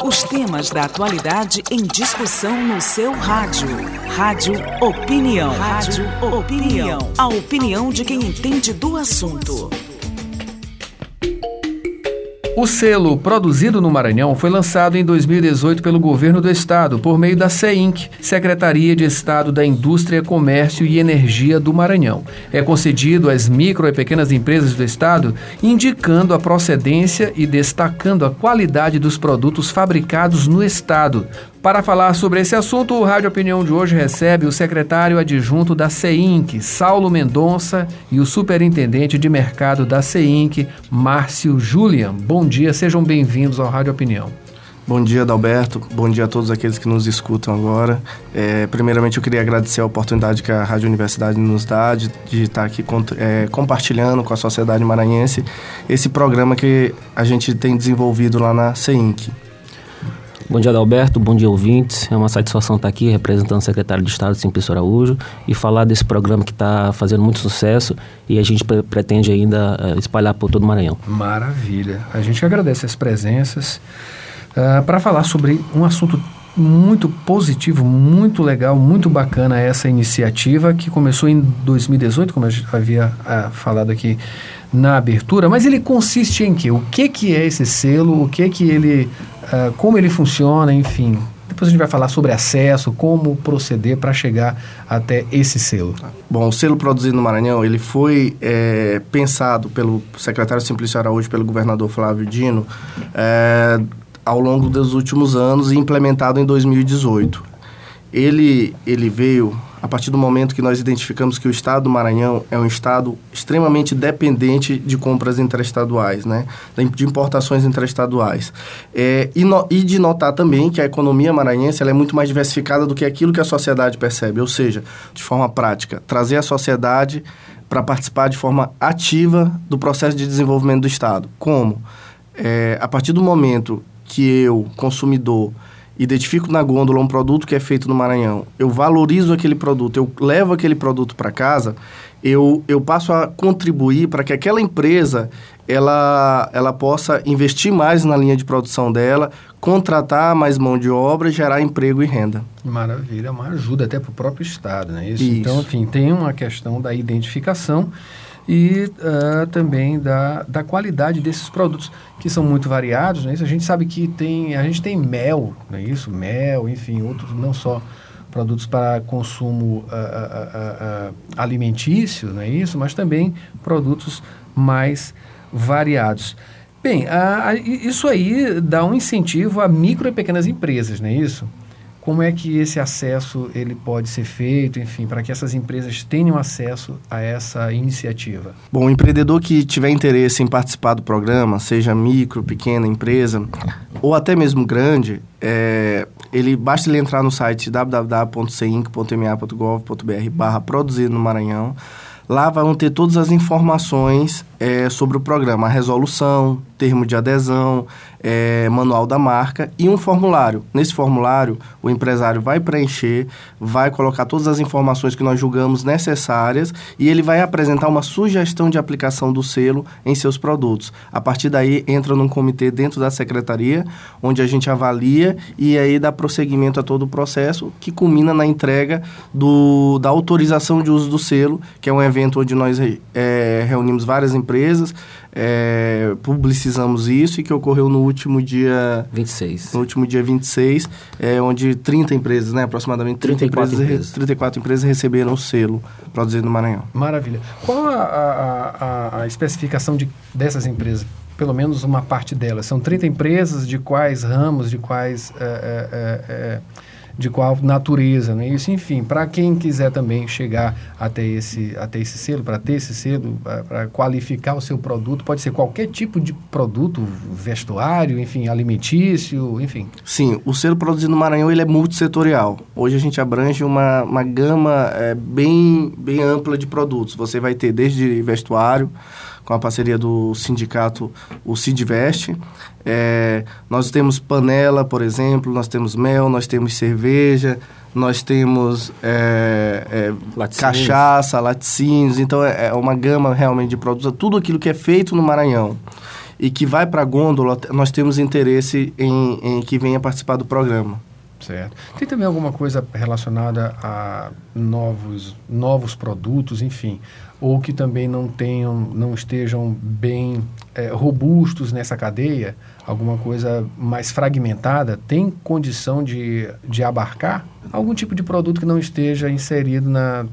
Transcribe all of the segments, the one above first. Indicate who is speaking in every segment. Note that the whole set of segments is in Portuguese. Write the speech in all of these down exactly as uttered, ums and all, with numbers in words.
Speaker 1: Os temas da atualidade em discussão no seu rádio. Rádio Opinião. Rádio Opinião. A opinião de quem entende do assunto.
Speaker 2: O selo Produzido no Maranhão foi lançado em dois mil e dezoito pelo Governo do Estado, por meio da SEINC, Secretaria de Estado da Indústria, Comércio e Energia do Maranhão. É concedido às micro e pequenas empresas do Estado, indicando a procedência e destacando a qualidade dos produtos fabricados no Estado. Para falar sobre esse assunto, o Rádio Opinião de hoje recebe o secretário adjunto da SEINC, Saulo Mendonça, e o superintendente de mercado da SEINC, Márcio Julian. Bom dia, sejam bem-vindos ao Rádio Opinião.
Speaker 3: Bom dia, Adalberto. Bom dia a todos aqueles que nos escutam agora. É, primeiramente, eu queria agradecer a oportunidade que a Rádio Universidade nos dá de, de estar aqui é, compartilhando com a sociedade maranhense esse programa que a gente tem desenvolvido lá na SEINC.
Speaker 4: Bom dia, Adalberto. Bom dia, ouvintes. É uma satisfação estar aqui representando o secretário de Estado, Simplício Araújo, e falar desse programa que está fazendo muito sucesso e a gente pre- pretende ainda uh, espalhar por todo o Maranhão.
Speaker 2: Maravilha. A gente agradece as presenças uh, para falar sobre um assunto muito positivo, muito legal, muito bacana essa iniciativa que começou em dois mil e dezoito, como eu já havia uh, falado aqui na abertura, mas ele consiste em quê? O que, que é esse selo? O que que ele, uh, como ele funciona, enfim. Depois a gente vai falar sobre acesso, como proceder para chegar até esse selo.
Speaker 3: Bom, o selo Produzido no Maranhão, ele foi é, pensado pelo secretário Simplício Araújo, pelo governador Flávio Dino, é, ao longo dos últimos anos e implementado em dois mil e dezoito. Ele, ele veio a partir do momento que nós identificamos que o estado do Maranhão é um estado extremamente dependente de compras interestaduais, né? De importações interestaduais. É, e, no, e de notar também que a economia maranhense ela é muito mais diversificada do que aquilo que a sociedade percebe, ou seja, de forma prática, trazer a sociedade para participar de forma ativa do processo de desenvolvimento do estado. Como? É, a partir do momento que eu, consumidor, identifico na gôndola um produto que é feito no Maranhão, eu valorizo aquele produto, eu levo aquele produto para casa, eu, eu passo a contribuir para que aquela empresa ela, ela possa investir mais na linha de produção dela, contratar mais mão de obra e gerar emprego e renda.
Speaker 2: Maravilha, uma ajuda até para o próprio Estado, não é isso?
Speaker 3: Isso.
Speaker 2: Então, enfim, tem uma questão da identificação e uh, também da, da qualidade desses produtos, que são muito variados, não é isso? A gente sabe que tem, a gente tem mel, não é isso? Mel, enfim, outros, não só produtos para consumo uh, uh, uh, uh, alimentício, não é isso? Mas também produtos mais variados. Bem, uh, uh, isso aí dá um incentivo a micro e pequenas empresas, não é isso? Como é que esse acesso ele pode ser feito, enfim, para que essas empresas tenham acesso a essa iniciativa?
Speaker 3: Bom, o empreendedor que tiver interesse em participar do programa, seja micro, pequena empresa, ou até mesmo grande, é, ele basta ele entrar no site w w w ponto seinc ponto m a ponto gov ponto b r barra Produzido no Maranhão. Lá vão ter todas as informações é, sobre o programa, a resolução, termo de adesão, é, manual da marca e um formulário. Nesse formulário, o empresário vai preencher, vai colocar todas as informações que nós julgamos necessárias e ele vai apresentar uma sugestão de aplicação do selo em seus produtos. A partir daí, entra num comitê dentro da secretaria, onde a gente avalia e aí dá prosseguimento a todo o processo, que culmina na entrega do, da autorização de uso do selo, que é um evento onde nós é, reunimos várias empresas, é, publicizamos isso e que ocorreu no último dia...
Speaker 4: vinte e seis.
Speaker 3: No último dia vinte e seis, é, onde trinta empresas, né, aproximadamente trinta,
Speaker 4: trinta e quatro
Speaker 3: empresas,
Speaker 4: empresas.
Speaker 3: trinta e quatro empresas receberam o selo Produzido no Maranhão.
Speaker 2: Maravilha. Qual a, a, a, a especificação de, dessas empresas? Pelo menos uma parte delas. São trinta empresas, de quais ramos, de quais... É, é, é, de qual natureza, não é isso? Enfim, para quem quiser também chegar até esse, até esse selo, para ter esse selo, para qualificar o seu produto, pode ser qualquer tipo de produto, vestuário, enfim, alimentício, enfim.
Speaker 3: Sim, o selo Produzido no Maranhão ele é multissetorial. Hoje a gente abrange uma, uma gama é, bem, bem ampla de produtos. Você vai ter desde vestuário, com a parceria do sindicato, o Sidvest. É, nós temos panela, por exemplo, nós temos mel, nós temos cerveja, nós temos é, é, cachaça, laticínios. Então, é, é uma gama realmente de produtos, tudo aquilo que é feito no Maranhão. e que vai para a gôndola, nós temos interesse em, em que venha participar do programa.
Speaker 2: Certo. Tem também alguma coisa relacionada a novos, novos produtos, enfim, ou que também não tenham, não estejam bem é, robustos nessa cadeia? Alguma coisa mais fragmentada? Tem condição de, de abarcar algum tipo de produto que não esteja inserido na,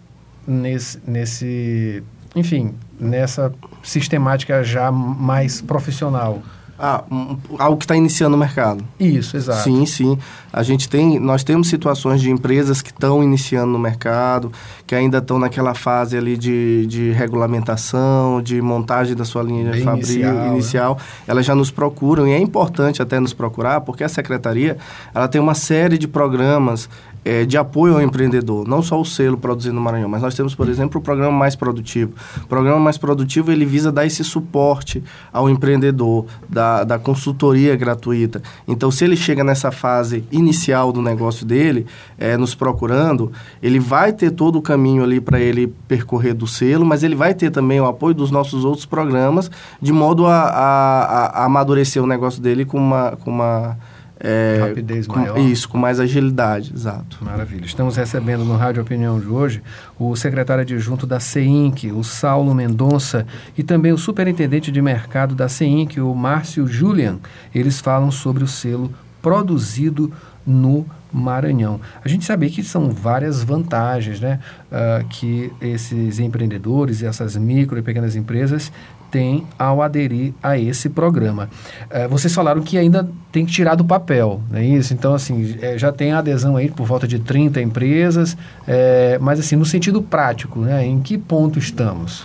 Speaker 2: nesse, nesse, enfim, nessa sistemática já mais profissional?
Speaker 3: Ah, um, algo que está iniciando o mercado.
Speaker 2: Isso, exato.
Speaker 3: Sim, sim. A gente tem, nós temos situações de empresas que estão iniciando no mercado, que ainda estão naquela fase ali de, de regulamentação, de montagem da sua linha de fabril inicial, inicial. Né? Elas já nos procuram, e é importante até nos procurar, porque a Secretaria ela tem uma série de programas É, de apoio ao empreendedor, não só o selo Produzindo no Maranhão, mas nós temos, por exemplo, o Programa Mais Produtivo. O Programa Mais Produtivo, ele visa dar esse suporte ao empreendedor, da, da consultoria gratuita. Então, se ele chega nessa fase inicial do negócio dele, é, nos procurando, ele vai ter todo o caminho ali para ele percorrer do selo, mas ele vai ter também o apoio dos nossos outros programas, de modo a, a, a amadurecer o negócio dele com uma... Com uma É,
Speaker 2: rapidez
Speaker 3: com,
Speaker 2: maior.
Speaker 3: Isso, com mais agilidade, exato.
Speaker 2: Maravilha. Estamos recebendo no Rádio Opinião de hoje o secretário adjunto da CEINC, o Saulo Mendonça, e também o superintendente de mercado da CEINC, o Márcio Julian. Eles falam sobre o selo Produzido no Maranhão. A gente sabe que são várias vantagens, né, uh, que esses empreendedores e essas micro e pequenas empresas têm ao aderir a esse programa. Uh, vocês falaram que ainda tem que tirar do papel, não é isso? Então, assim, é, já tem adesão aí por volta de trinta empresas, é, mas assim, no sentido prático, né, em que ponto estamos?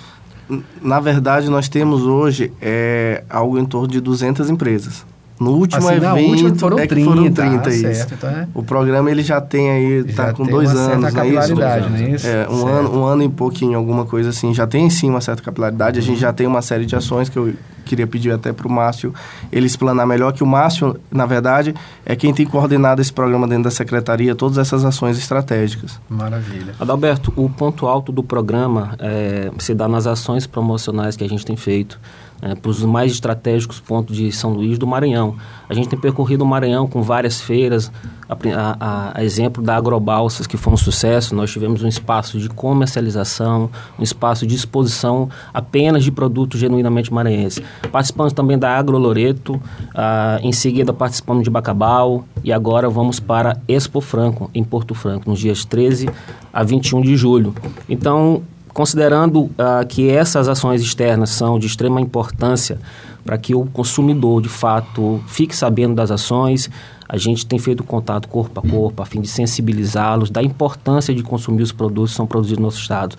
Speaker 3: Na verdade, nós temos hoje é, algo em torno de duzentas empresas. No último
Speaker 2: assim,
Speaker 3: evento
Speaker 2: última foram
Speaker 3: é que
Speaker 2: trinta,
Speaker 3: foram trinta,
Speaker 2: ah,
Speaker 3: isso.
Speaker 2: Certo, então é...
Speaker 3: O programa ele já tem aí, está com dois anos,
Speaker 2: não é isso? Não é isso?
Speaker 3: É, um ano, um ano e pouquinho, alguma coisa assim. Já tem sim uma certa capilaridade. A gente já tem uma série de ações que eu queria pedir até para o Márcio ele explanar melhor, que o Márcio, na verdade, é quem tem coordenado esse programa dentro da Secretaria, todas essas ações estratégicas.
Speaker 2: Maravilha.
Speaker 4: Adalberto, o ponto alto do programa é, se dá nas ações promocionais que a gente tem feito. É, para os mais estratégicos pontos de São Luís do Maranhão. A gente tem percorrido o Maranhão com várias feiras, a, a, a exemplo da Agrobalsas, que foi um sucesso. Nós tivemos um espaço de comercialização, um espaço de exposição apenas de produtos genuinamente maranhenses. Participamos também da Agro Loreto, ah, em seguida participamos de Bacabal e agora vamos para Expo Franco, em Porto Franco, nos dias treze a vinte e um de julho. Então, considerando uh, que essas ações externas são de extrema importância para que o consumidor, de fato, fique sabendo das ações, a gente tem feito contato corpo a corpo a fim de sensibilizá-los da importância de consumir os produtos que são produzidos no nosso estado.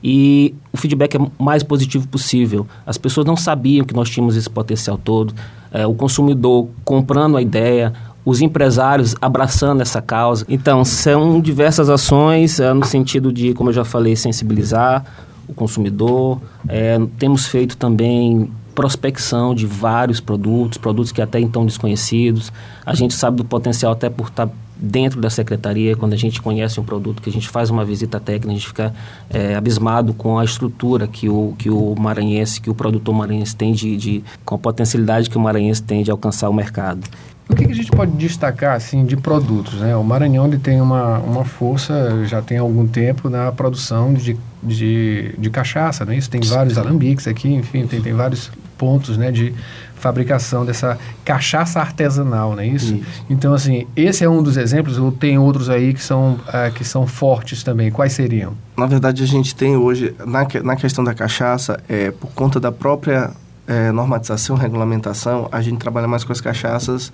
Speaker 4: E o feedback é o mais positivo possível. As pessoas não sabiam que nós tínhamos esse potencial todo. É, o consumidor comprando a ideia, os empresários abraçando essa causa. Então, são diversas ações é, no sentido de, como eu já falei, sensibilizar o consumidor. É, temos feito também prospecção de vários produtos, produtos que até então desconhecidos. A gente sabe do potencial até por estar dentro da secretaria. Quando a gente conhece um produto, que a gente faz uma visita técnica, a gente fica é, abismado com a estrutura que o, que o maranhense, que o produtor maranhense tem de, de, com a potencialidade que o maranhense tem de alcançar o mercado.
Speaker 2: O que, que a gente pode destacar assim, de produtos, né? O Maranhão ele tem uma, uma força, já tem algum tempo, na produção de, de, de cachaça, né? Isso tem vários alambiques aqui, enfim, tem, tem vários pontos, né, de fabricação dessa cachaça artesanal, não é isso? isso? Então, assim, esse é um dos exemplos, ou tem outros aí que são, uh, que são fortes também. Quais seriam?
Speaker 3: Na verdade, a gente tem hoje, na, na questão da cachaça, é, por conta da própria é, normatização, regulamentação, a gente trabalha mais com as cachaças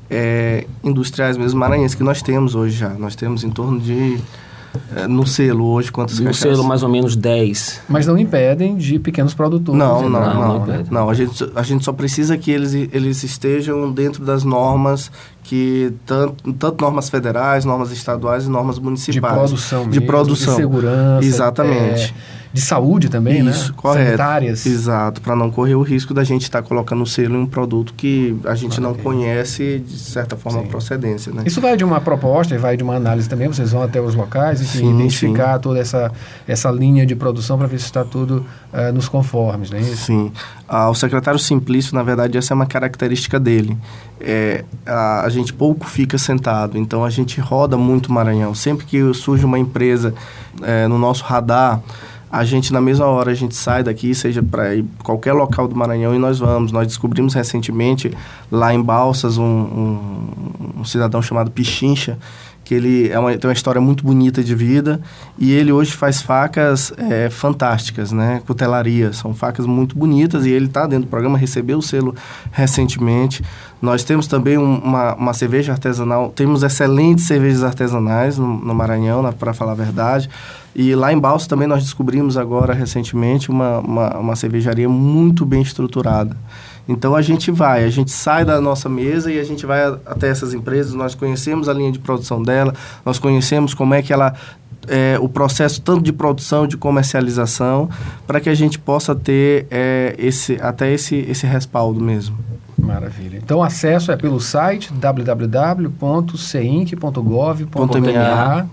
Speaker 3: é, industriais mesmo, maranhenses, que nós temos hoje já. Nós temos em torno de... É, no selo hoje, quantas
Speaker 4: no
Speaker 3: cachaças?
Speaker 4: No selo, mais ou menos dez.
Speaker 2: Mas não impedem de pequenos produtores.
Speaker 3: Não, não, não.
Speaker 2: não,
Speaker 3: não, né? não a, gente, a gente só precisa que eles, eles estejam dentro das normas, que tanto, tanto normas federais, normas estaduais e normas municipais.
Speaker 2: De produção
Speaker 3: De
Speaker 2: mesmo,
Speaker 3: produção.
Speaker 2: De segurança.
Speaker 3: Exatamente.
Speaker 2: É, de saúde também,
Speaker 3: Isso,
Speaker 2: né?
Speaker 3: Correto.
Speaker 2: Sanitárias.
Speaker 3: Exato, para não correr o risco da gente estar tá colocando o selo em um produto que a gente
Speaker 2: Maravilha.
Speaker 3: não conhece, de certa forma,
Speaker 2: Sim.
Speaker 3: a procedência, né?
Speaker 2: Isso vai de uma proposta e vai de uma análise também, vocês vão até os locais e
Speaker 3: Sim,
Speaker 2: identificar
Speaker 3: sim.
Speaker 2: toda essa, essa linha de produção para ver se está tudo uh, nos conformes, não é isso?
Speaker 3: Sim. Ah, o secretário Simplício, na verdade, essa é uma característica dele. É, a, a gente pouco fica sentado, então a gente roda muito o Maranhão. Sempre que surge uma empresa é, no nosso radar, a gente, na mesma hora, a gente sai daqui, seja para qualquer local do Maranhão, e nós vamos. Nós descobrimos recentemente, lá em Balsas, um, um, um cidadão chamado Pichincha, que ele é uma, tem uma história muito bonita de vida, e ele hoje faz facas é, fantásticas, né? Cutelaria, são facas muito bonitas, e ele está dentro do programa, recebeu o selo recentemente. Nós temos também um, uma, uma cerveja artesanal, temos excelentes cervejas artesanais no, no Maranhão, para falar a verdade. E lá em Balsas também nós descobrimos agora, recentemente, uma, uma, uma cervejaria muito bem estruturada. Então, a gente vai, a gente sai da nossa mesa e a gente vai a, até essas empresas, nós conhecemos a linha de produção dela, nós conhecemos como é que ela, é, o processo tanto de produção, de comercialização, para que a gente possa ter é, esse, até esse, esse respaldo mesmo.
Speaker 2: Maravilha. Então, o acesso é pelo site w w w ponto ceinc ponto gov ponto m a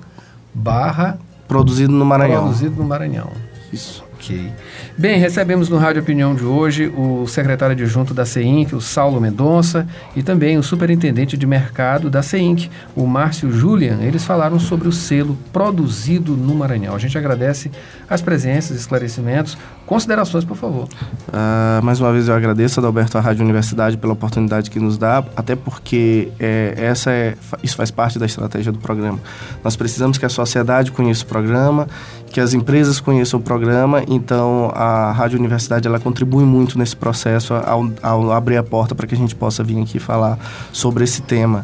Speaker 2: barra
Speaker 3: Produzido no Maranhão.
Speaker 2: Produzido no Maranhão.
Speaker 3: Isso.
Speaker 2: Ok. Bem, recebemos no Rádio Opinião de hoje o secretário adjunto da CEINC, o Saulo Mendonça, e também o superintendente de mercado da CEINC, o Márcio Julian. Eles falaram sobre o selo Produzido no Maranhão. A gente agradece as presenças, esclarecimentos. Considerações, por favor.
Speaker 3: Uh, mais uma vez eu agradeço, Adalberto, à Rádio Universidade pela oportunidade que nos dá, até porque é, essa é, isso faz parte da estratégia do programa. Nós precisamos que a sociedade conheça o programa, que as empresas conheçam o programa, então a Rádio Universidade ela contribui muito nesse processo ao, ao abrir a porta para que a gente possa vir aqui falar sobre esse tema.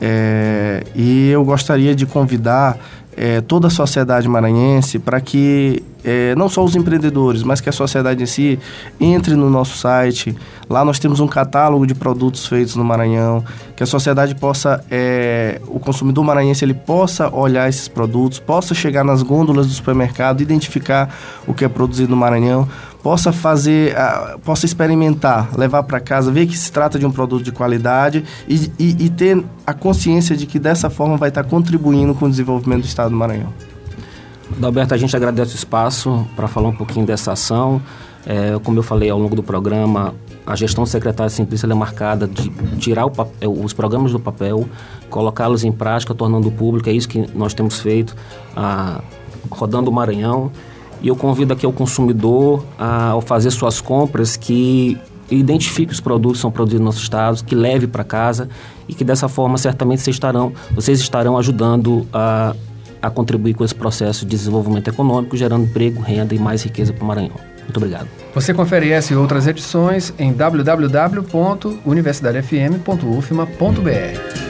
Speaker 3: É, e eu gostaria de convidar É, toda a sociedade maranhense para que é, não só os empreendedores, mas que a sociedade em si entre no nosso site. Lá nós temos um catálogo de produtos feitos no Maranhão, que a sociedade possa, é, o consumidor maranhense ele possa olhar esses produtos, possa chegar nas gôndolas do supermercado, identificar o que é produzido no Maranhão, possa fazer, uh, possa experimentar, levar para casa, ver que se trata de um produto de qualidade e, e, e ter a consciência de que dessa forma vai estar contribuindo com o desenvolvimento do Estado do Maranhão.
Speaker 4: Adalberto, a gente agradece o espaço para falar um pouquinho dessa ação. É, como eu falei ao longo do programa, a gestão do secretário Simplício é marcada de tirar o papel, os programas do papel, colocá-los em prática, tornando público. É isso que nós temos feito, ah, rodando o Maranhão. E eu convido aqui o consumidor, a, ao fazer suas compras, que identifique os produtos que são produzidos no nosso estado, que leve para casa e que dessa forma certamente vocês estarão, vocês estarão ajudando a, a contribuir com esse processo de desenvolvimento econômico, gerando emprego, renda e mais riqueza para o Maranhão. Muito obrigado.
Speaker 2: Você confere essa e outras edições em w w w ponto universidade f m ponto u f m a ponto b r.